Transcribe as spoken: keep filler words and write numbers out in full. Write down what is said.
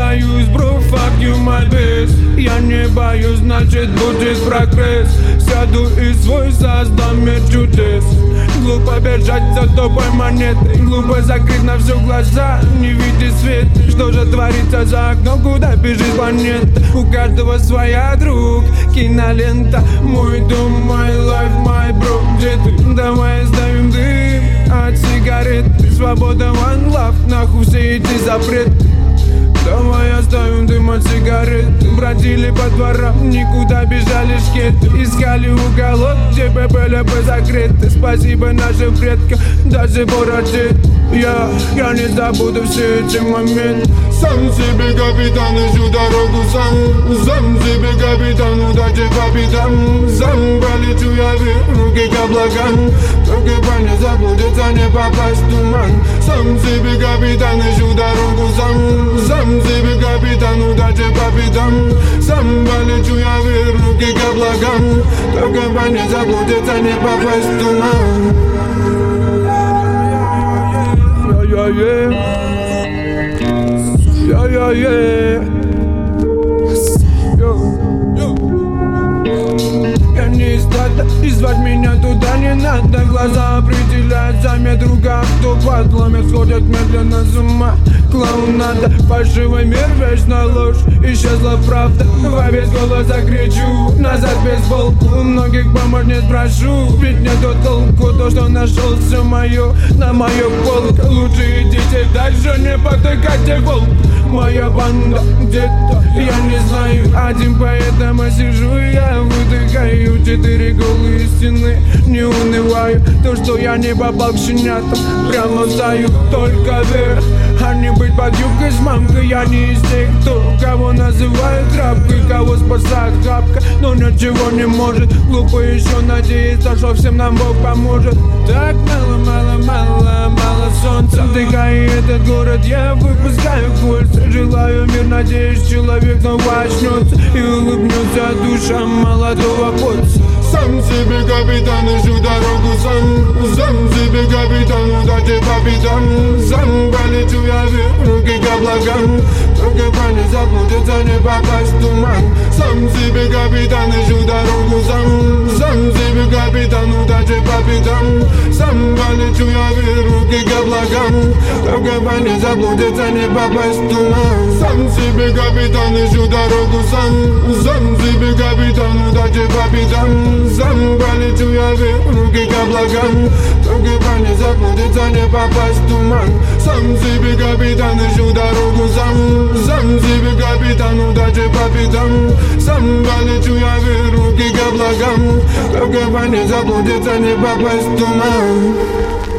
сдаюсь, бро, fuck you, my best. Я не боюсь, значит будет прогресс. Сяду и свой создам мир чудес. Глупо бежать за тобой монетой, глупо закрыть на все глаза, не видеть свет. Что же творится за окном, куда бежит планета? У каждого своя, друг, кинолента. Мой дом, мой лайф, мой бро. Где ты? Давай оставим дым от сигарет. Свобода, one love, нахуй все эти запреты. Давай оставим дым от сигарет. Бродили по дворам, никуда бежали шкеты. Искали уголок, где ППЛП закрыты. Спасибо нашим предкам, даже бороде. Я, я не забуду все эти моменты. Сам себе капитан, ищу дорогу сам. Сам себе капитан, удачи капитан. Сам полечу я вверх, руки к облакам. Только по не заблудиться, не попасть в туман. Сам себе капитан, ищу дорогу сам. Сам себе капитан, удачи капитан. Сам полечу я вверх, руки к облакам. Только по не заблудиться, не попасть в туман. Yeah, yeah, yeah, yeah, yeah. Я не из стада, и звать меня туда не надо. Глаза определяют за метруга, кто подломит, сходят медленно с ума. Клоунада, фальшивый мир, вечная ложь. Исчезла правда, во весь голос закричу. Назад без волку, многих помочь не спрошу. Ведь нету толку, то, что нашел все мое на мою полку. Лучше идите дальше, не потыкайте волк. Моя банда где-то, я не знаю. Один поэтому сижу, я выдыхаю. Четыре голые стены, не унываю. То, что я не попал к щенятам, прямо стою только вверх. А не быть под юбкой с мамкой. Я не из тех, кто кого называют рабкой, кого спасает хапка, но ничего не может. Глупо еще надеяться, что всем нам Бог поможет. Так мало, мало, мало, мало солнца. Вдыхая этот город, я выпускаю кольца. Желаю мир, надеюсь, человек снова очнется и улыбнется душам молодого польца. Сам себе капитан, ищу дорогу сам. Сам себе капитан, удачи капитан. Сам полечу я вверх, руки к облакам. Только по не заблудиться, не попасть в туман. Сам себе капитан, ищу дорогу сам. Сам себе капитан, удачи капитан. Сам полечу я вверх, руки к облакам. Только по не заблудиться, не попасть в туман. Сам себе капитан, ищу дорогу сам. Сам себе капитан, удачи капитан. Сам полечу я вверх, руки к облакам. Только по не заблудиться, не попасть в туман. Сам себе капитан, ищу дорогу сам. Сам себе капитан, удачи капитан. Сам полечу я вверх, руки к облакам. Только по не заблудиться, не попасть в туман.